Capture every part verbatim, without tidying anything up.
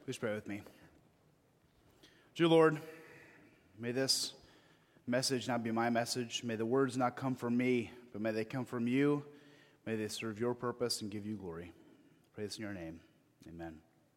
Please pray with me. Dear Lord, may this message not be my message. May the words not come from me, but may they come from you. May they serve your purpose and give you glory. Pray this in your name. Amen.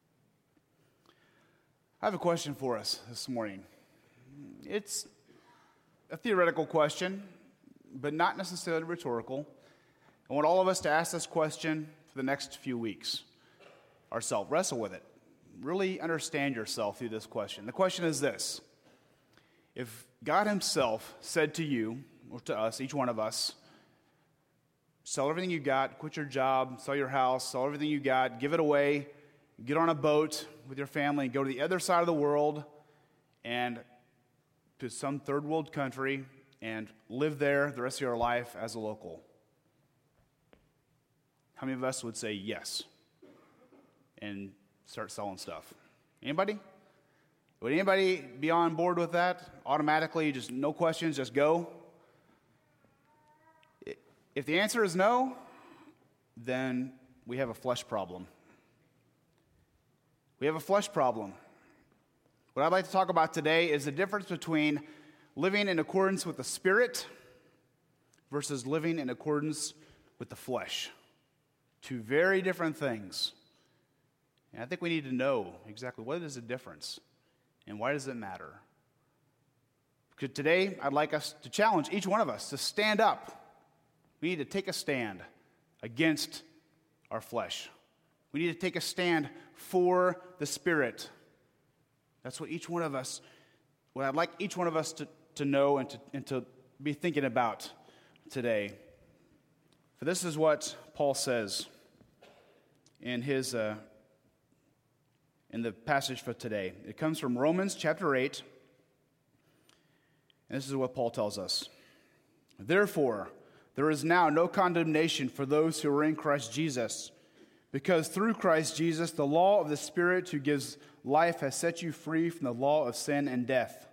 I have a question for us this morning. It's a theoretical question, but not necessarily rhetorical. I want all of us to ask this question for the next few weeks ourselves. Wrestle with it. Really understand yourself through this question. The question is this: if God himself said to you, or to us, each one of us, sell everything you got, quit your job, sell your house, sell everything you got, give it away, get on a boat with your family, and go to the other side of the world and to some third world country and live there the rest of your life as a local. How many of us would say yes and start selling stuff? Anybody? Would anybody be on board with that? Automatically, just no questions, just go? If the answer is no, then we have a flesh problem. We have a flesh problem. What I'd like to talk about today is the difference between living in accordance with the Spirit versus living in accordance with the flesh. Two very different things. And I think we need to know exactly what is the difference and why does it matter. Because today, I'd like us to challenge each one of us to stand up. We need to take a stand against our flesh. We need to take a stand for the Spirit. That's what each one of us, what I'd like each one of us to, to know and to, and to be thinking about today. For this is what Paul says in his uh, in the passage for today. It comes from Romans chapter eight, and this is what Paul tells us. Therefore, there is now no condemnation for those who are in Christ Jesus, because through Christ Jesus, the law of the Spirit who gives life has set you free from the law of sin and death.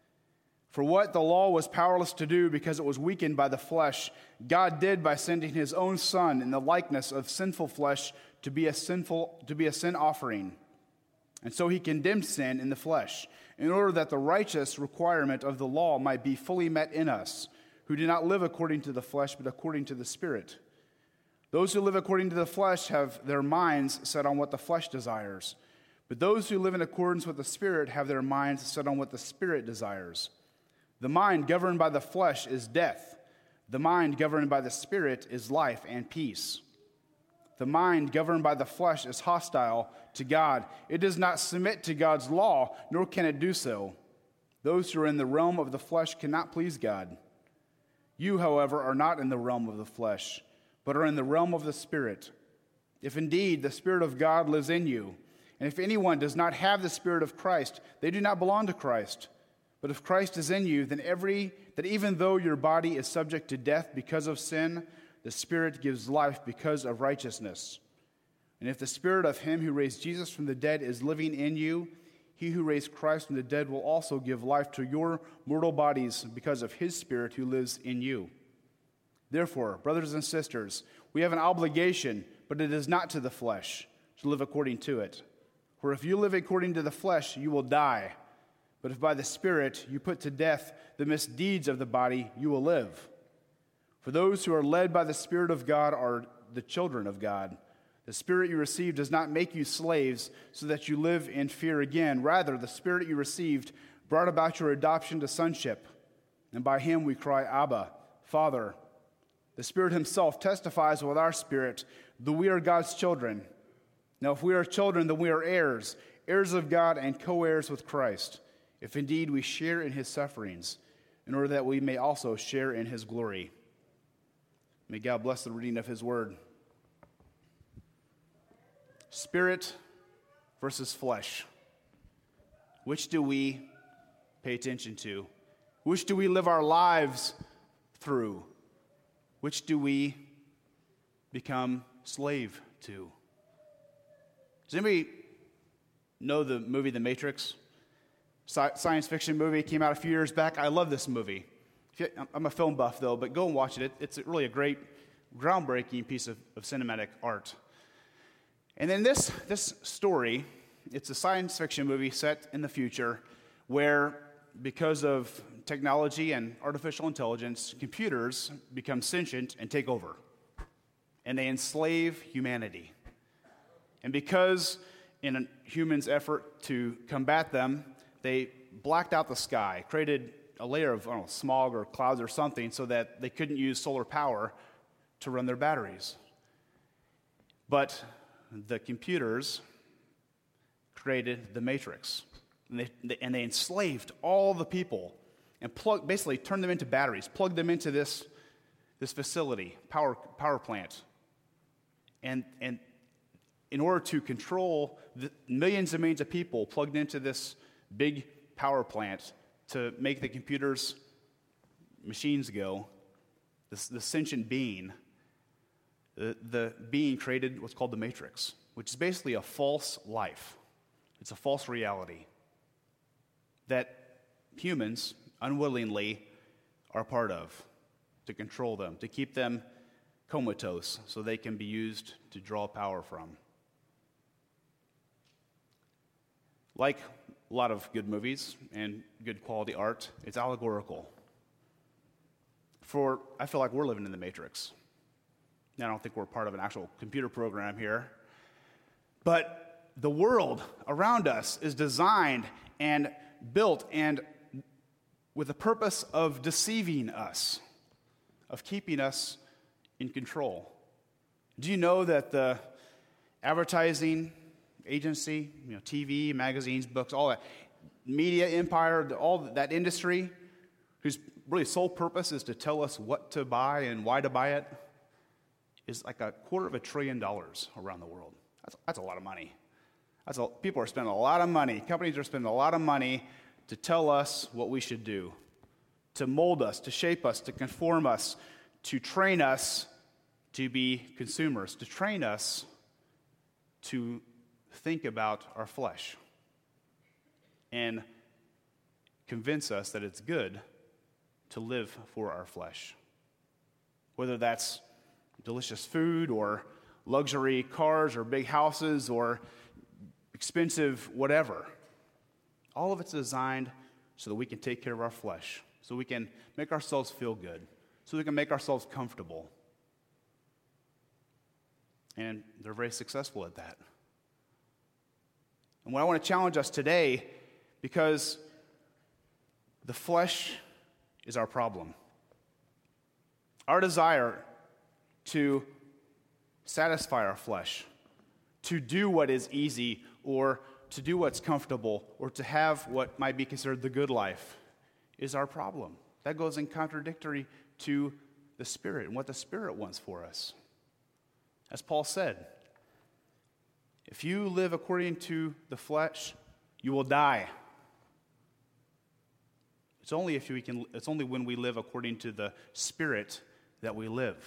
For what the law was powerless to do because it was weakened by the flesh, God did by sending his own Son in the likeness of sinful flesh to be a sinful to be a sin offering. And so he condemned sin in the flesh, in order that the righteous requirement of the law might be fully met in us, who do not live according to the flesh, but according to the Spirit. Those who live according to the flesh have their minds set on what the flesh desires, but those who live in accordance with the Spirit have their minds set on what the Spirit desires. The mind governed by the flesh is death. The mind governed by the Spirit is life and peace. The mind governed by the flesh is hostile to God. It does not submit to God's law, nor can it do so. Those who are in the realm of the flesh cannot please God. You, however, are not in the realm of the flesh, but are in the realm of the Spirit. If indeed the Spirit of God lives in you, and if anyone does not have the Spirit of Christ, they do not belong to Christ. But if Christ is in you, then every that even though your body is subject to death because of sin, the Spirit gives life because of righteousness. And if the Spirit of him who raised Jesus from the dead is living in you, he who raised Christ from the dead will also give life to your mortal bodies because of his Spirit who lives in you. Therefore, brothers and sisters, we have an obligation, but it is not to the flesh, to live according to it. For if you live according to the flesh, you will die. But if by the Spirit you put to death the misdeeds of the body, you will live. For those who are led by the Spirit of God are the children of God. The Spirit you received does not make you slaves so that you live in fear again. Rather, the Spirit you received brought about your adoption to sonship. And by him we cry, Abba, Father. The Spirit himself testifies with our spirit that we are God's children. Now, if we are children, then we are heirs, heirs of God and co-heirs with Christ, if indeed we share in his sufferings, in order that we may also share in his glory. May God bless the reading of his word. Spirit versus flesh. Which do we pay attention to? Which do we live our lives through? Which do we become slave to? Does anybody know the movie The Matrix? Science fiction movie, came out a few years back. I love this movie. I'm a film buff, though, but go and watch it. It's really a great, groundbreaking piece of, of cinematic art. And then this, this story it's a science fiction movie set in the future where, because of technology and artificial intelligence, computers become sentient and take over. And they enslave humanity. And because in a human's effort to combat them, they blacked out the sky, created a layer of I don't know, smog or clouds or something so that they couldn't use solar power to run their batteries. But the computers created the Matrix, and they, they, and they enslaved all the people and plug, basically turned them into batteries, plugged them into this, this facility, power, power plant. And, and in order to control the millions and millions of people plugged into this big power plant to make the computers, machines go, this, the sentient being, the, the being created what's called the Matrix, which is basically a false life. It's a false reality that humans unwillingly are part of to control them, to keep them comatose so they can be used to draw power from. Like a lot of good movies and good quality art, it's allegorical. For, I feel like we're living in the Matrix. I don't think we're part of an actual computer program here. But the world around us is designed and built and with the purpose of deceiving us, of keeping us in control. Do you know that the advertising agency, you know, T V, magazines, books, all that, media empire, all that industry, whose really sole purpose is to tell us what to buy and why to buy it, is like a quarter of a trillion dollars around the world. That's, that's a lot of money. That's a, people are spending a lot of money. Companies are spending a lot of money to tell us what we should do, to mold us, to shape us, to conform us, to train us to be consumers, to train us to think about our flesh and convince us that it's good to live for our flesh. Whether that's delicious food or luxury cars or big houses or expensive whatever. All of it's designed so that we can take care of our flesh, so we can make ourselves feel good, so we can make ourselves comfortable. And they're very successful at that. And what I want to challenge us today, because the flesh is our problem. Our desire to satisfy our flesh, to do what is easy or to do what's comfortable or to have what might be considered the good life is our problem. That goes in contradictory to the Spirit and what the Spirit wants for us. As Paul said, if you live according to the flesh, you will die. It's only if we can. It's only when we live according to the Spirit that we live.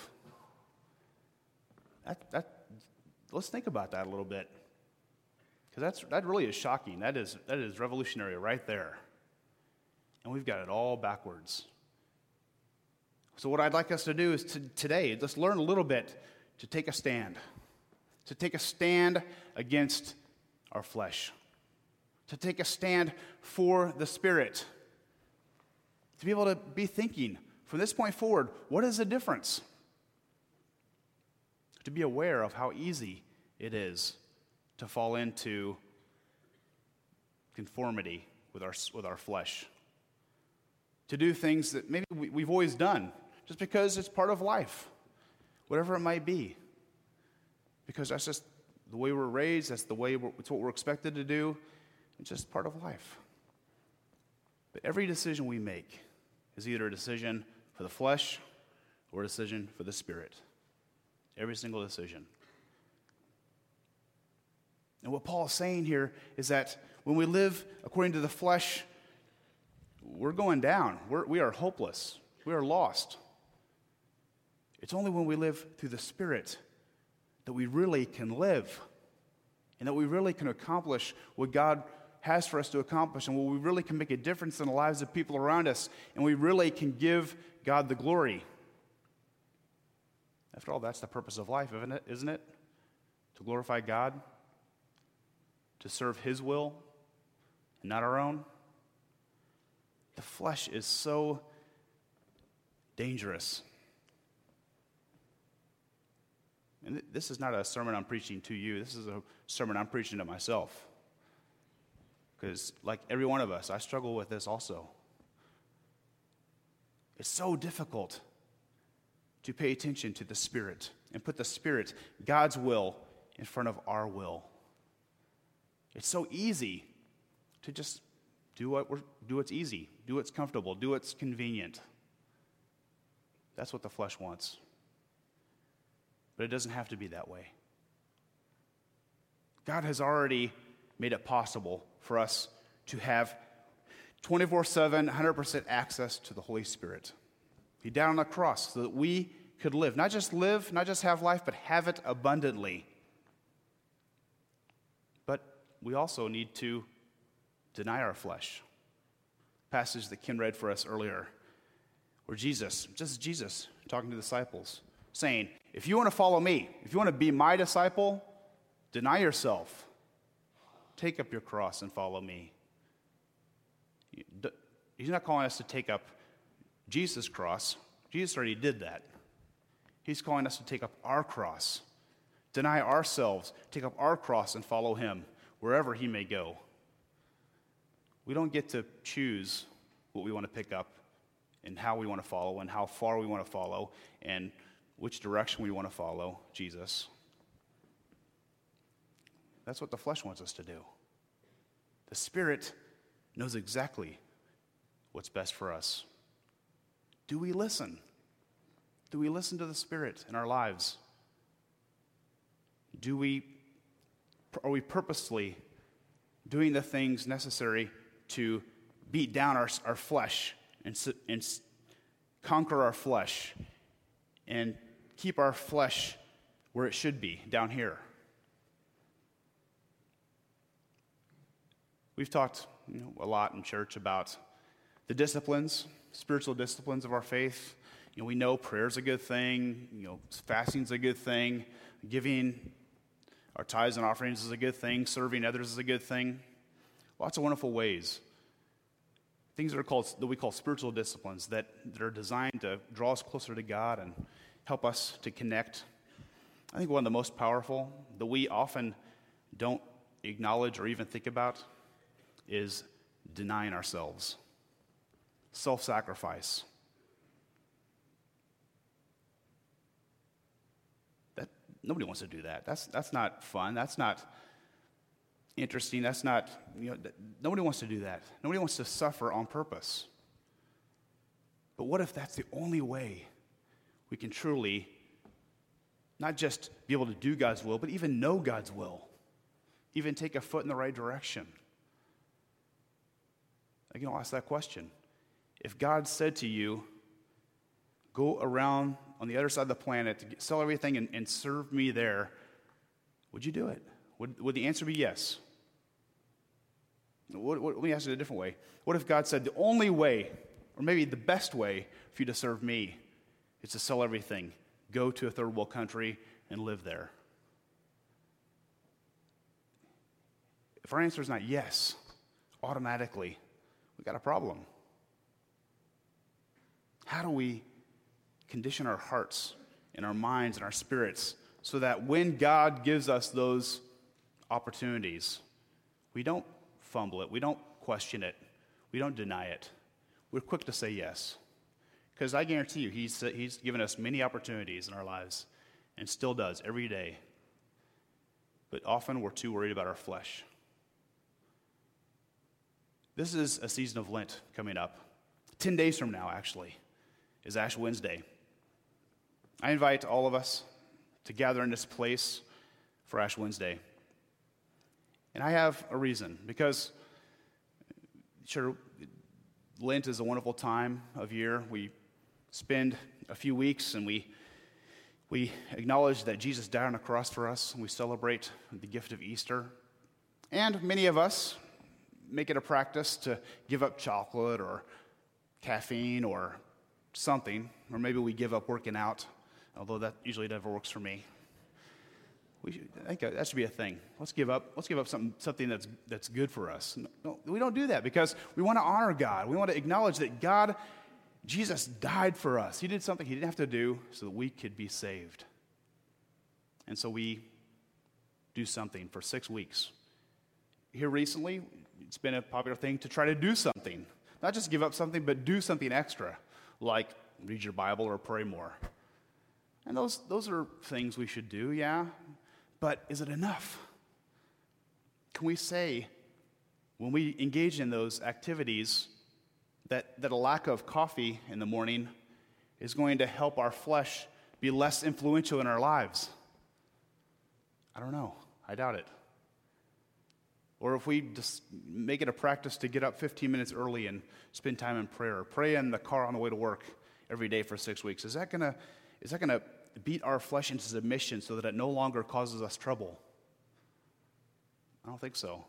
That, that, let's think about that a little bit, because that's that really is shocking. That is that is revolutionary right there, and we've got it all backwards. So what I'd like us to do is to, today, just learn a little bit to take a stand, to take a stand against our flesh, to take a stand for the Spirit, to be able to be thinking from this point forward, what is the difference? To be aware of how easy it is to fall into conformity with our with our flesh, to do things that maybe we, we've always done just because it's part of life, whatever it might be, because that's just the way we're raised, that's the way we're, it's what we're expected to do, it's just part of life. But every decision we make is either a decision for the flesh or a decision for the Spirit. Every single decision. And what Paul is saying here is that when we live according to the flesh, we're going down. We're, we are hopeless. We are lost. It's only when we live through the Spirit that we really can live and that we really can accomplish what God has for us to accomplish and where we really can make a difference in the lives of people around us and we really can give God the glory. After all, that's the purpose of life, isn't it? Isn't it? To glorify God. to serve his will and not our own, the flesh is so dangerous. And th- this is not a sermon I'm preaching to you. This is a sermon I'm preaching to myself. Because like every one of us, I struggle with this also. It's so difficult to pay attention to the Spirit and put the Spirit, God's will, in front of our will. It's so easy to just do what we're, do what's easy, do what's comfortable, do what's convenient. That's what the flesh wants. But it doesn't have to be that way. God has already made it possible for us to have twenty-four seven, one hundred percent access to the Holy Spirit. He died on the cross so that we could live. Not just live, not just have life, but have it abundantly. But we also need to deny our flesh. Passage that Ken read for us earlier, where Jesus, just Jesus, talking to the disciples, saying, if you want to follow me, if you want to be my disciple, deny yourself. Take up your cross and follow me. He's not calling us to take up Jesus' cross. Jesus already did that. He's calling us to take up our cross, deny ourselves, take up our cross and follow him wherever he may go. We don't get to choose what we want to pick up and how we want to follow and how far we want to follow and which direction we want to follow Jesus. That's what the flesh wants us to do. The Spirit knows exactly what's best for us. Do we listen? Do we listen to the Spirit in our lives? Do we, are we purposely doing the things necessary to beat down our, our flesh and, and conquer our flesh and keep our flesh where it should be, down here? We've talked you know, a lot in church about the disciplines, spiritual disciplines of our faith. You know, we know prayer's a good thing, you know, fasting's a good thing, giving our tithes and offerings is a good thing, serving others is a good thing. Lots of wonderful ways. Things that are called that we call spiritual disciplines that, that are designed to draw us closer to God and help us to connect. I think one of the most powerful that we often don't acknowledge or even think about is denying ourselves. Self-sacrifice. That nobody wants to do that. That's that's not fun. That's not interesting. That's not, you know, nobody wants to do that. Nobody wants to suffer on purpose. But what if that's the only way we can truly not just be able to do God's will, but even know God's will, even take a foot in the right direction? Again, I'll ask that question. If God said to you, go around on the other side of the planet to get, sell everything and, and serve me there, would you do it? Would, would the answer be yes? What, what, let me ask it a different way. What if God said the only way, or maybe the best way for you to serve me is to sell everything, go to a third world country and live there? If our answer is not yes, automatically, we got a problem. How do we condition our hearts and our minds and our spirits so that when God gives us those opportunities, we don't fumble it, we don't question it, we don't deny it. We're quick to say yes. Because I guarantee you, he's, he's given us many opportunities in our lives and still does every day. But often we're too worried about our flesh. This is a season of Lent coming up. Ten days from now, actually, is Ash Wednesday. I invite all of us to gather in this place for Ash Wednesday. And I have a reason, because sure, Lent is a wonderful time of year. We spend a few weeks and we we acknowledge that Jesus died on a cross for us, and we celebrate the gift of Easter. And many of us make it a practice to give up chocolate or caffeine or something, or maybe we give up working out, although that usually never works for me. We should, I think that should be a thing. Let's give up. Let's give up something something that's that's good for us. No, we don't do that because we want to honor God. We want to acknowledge that God, Jesus died for us. He did something he didn't have to do so that we could be saved. And so we do something for six weeks. Here recently, it's been a popular thing to try to do something. Not just give up something, but do something extra, like read your Bible or pray more. And those those are things we should do, yeah. But is it enough? Can we say, when we engage in those activities, that, that a lack of coffee in the morning is going to help our flesh be less influential in our lives? I don't know. I doubt it. Or if we just make it a practice to get up fifteen minutes early and spend time in prayer, or pray in the car on the way to work every day for six weeks, is that gonna is that gonna beat our flesh into submission so that it no longer causes us trouble? I don't think so.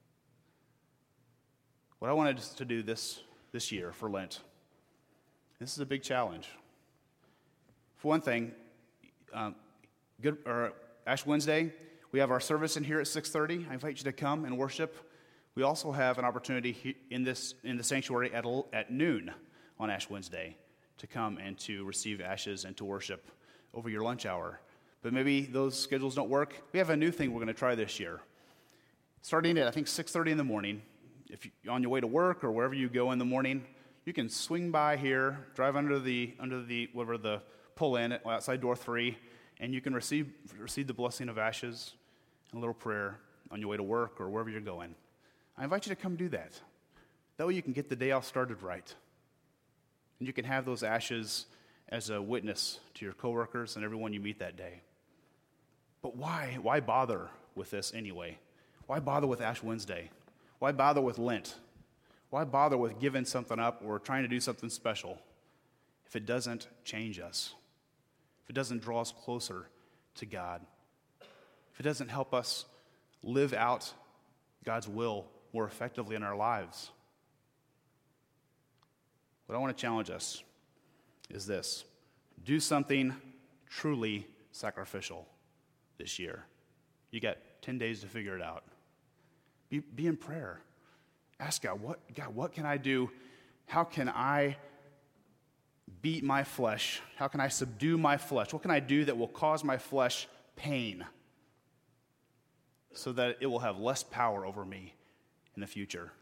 What I wanted to do this this year for Lent, this is a big challenge. For one thing, um, good or Ash Wednesday, we have our service in here at six thirty. I invite you to come and worship. We also have an opportunity in this in the sanctuary at at noon on Ash Wednesday to come and to receive ashes and to worship over your lunch hour. But maybe those schedules don't work. We have a new thing we're going to try this year. Starting at, I think, six thirty in the morning, if you're on your way to work or wherever you go in the morning, you can swing by here, drive under the, under the whatever the pull-in outside door three, and you can receive receive the blessing of ashes and a little prayer on your way to work or wherever you're going. I invite you to come do that. That way you can get the day off started right. And you can have those ashes as a witness to your coworkers and everyone you meet that day. But why? Why bother with this anyway? Why bother with Ash Wednesday? Why bother with Lent? Why bother with giving something up or trying to do something special if it doesn't change us? If it doesn't draw us closer to God? If it doesn't help us live out God's will more effectively in our lives? What I want to challenge us is this: do something truly sacrificial this year. You got ten days to figure it out. Be, be in prayer. Ask God, what, God, what can I do? How can I beat my flesh? How can I subdue my flesh? What can I do that will cause my flesh pain so that it will have less power over me in the future?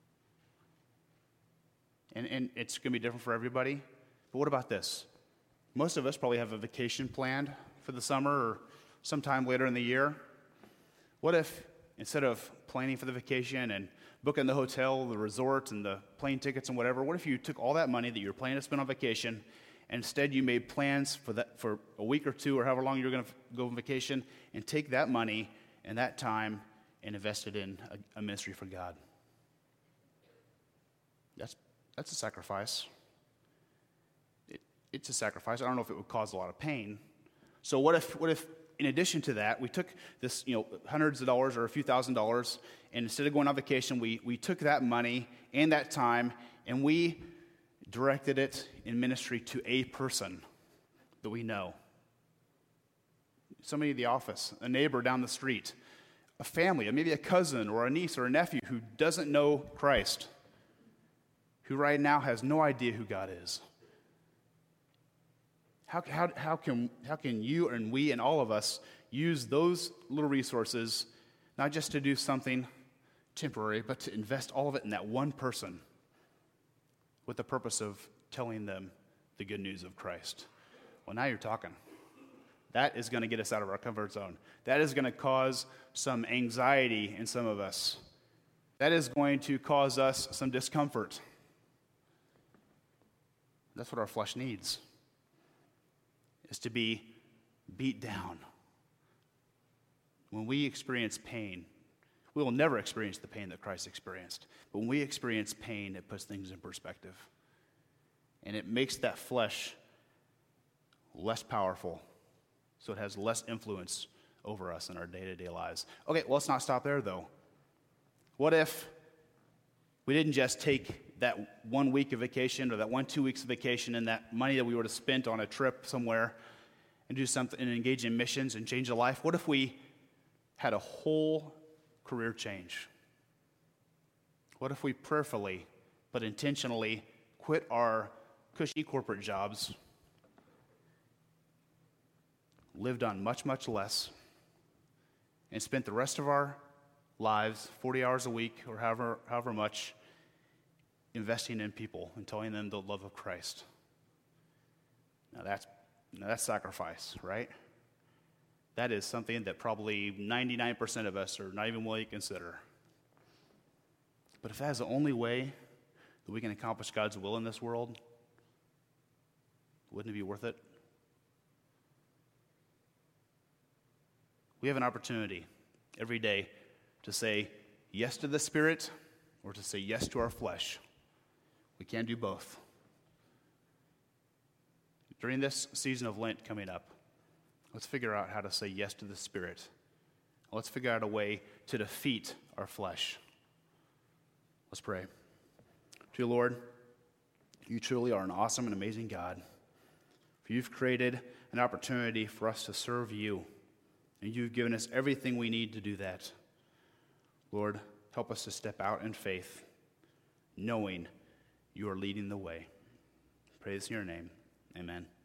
And, and it's going to be different for everybody. But what about this? Most of us probably have a vacation planned for the summer or sometime later in the year. What if, instead of planning for the vacation and booking the hotel, the resort, and the plane tickets and whatever, what if you took all that money that you're planning to spend on vacation and instead you made plans for that for a week or two or however long you're going to go on vacation and take that money and that time and invest it in a, a ministry for God? That's that's a sacrifice. It, it's a sacrifice. I don't know if it would cause a lot of pain. So what if what if in addition to that, we took this, you know, hundreds of dollars or a few thousand dollars, and instead of going on vacation, we we took that money and that time and we directed it in ministry to a person that we know. Somebody in the office, a neighbor down the street, a family, maybe a cousin or a niece or a nephew who doesn't know Christ, who right now has no idea who God is. How, how, how, can, how can you and we and all of us use those little resources not just to do something temporary, but to invest all of it in that one person with the purpose of telling them the good news of Christ? Well, now you're talking. That is going to get us out of our comfort zone. That is going to cause some anxiety in some of us. That is going to cause us some discomfort. That's what our flesh needs, is to be beat down. When we experience pain, we will never experience the pain that Christ experienced. But when we experience pain, it puts things in perspective. And it makes that flesh less powerful, so it has less influence over us in our day-to-day lives. Okay, well, let's not stop there, though. What if we didn't just take that one week of vacation or that one, two weeks of vacation and that money that we would have spent on a trip somewhere and do something and engage in missions and change a life? What if we had a whole career change? What if we prayerfully but intentionally quit our cushy corporate jobs, lived on much, much less, and spent the rest of our lives, forty hours a week or however, however much, investing in people and telling them the love of Christ? Now that's, now that's sacrifice, right? That is something that probably ninety-nine percent of us are not even willing to consider. But if that is the only way that we can accomplish God's will in this world, wouldn't it be worth it? We have an opportunity every day to say yes to the Spirit or to say yes to our flesh. We can't do both. During this season of Lent coming up, let's figure out how to say yes to the Spirit. Let's figure out a way to defeat our flesh. Let's pray. Dear Lord, you truly are an awesome and amazing God. For you've created an opportunity for us to serve you, and you've given us everything we need to do that. Lord, help us to step out in faith, knowing you are leading the way. Praise in your name. Amen.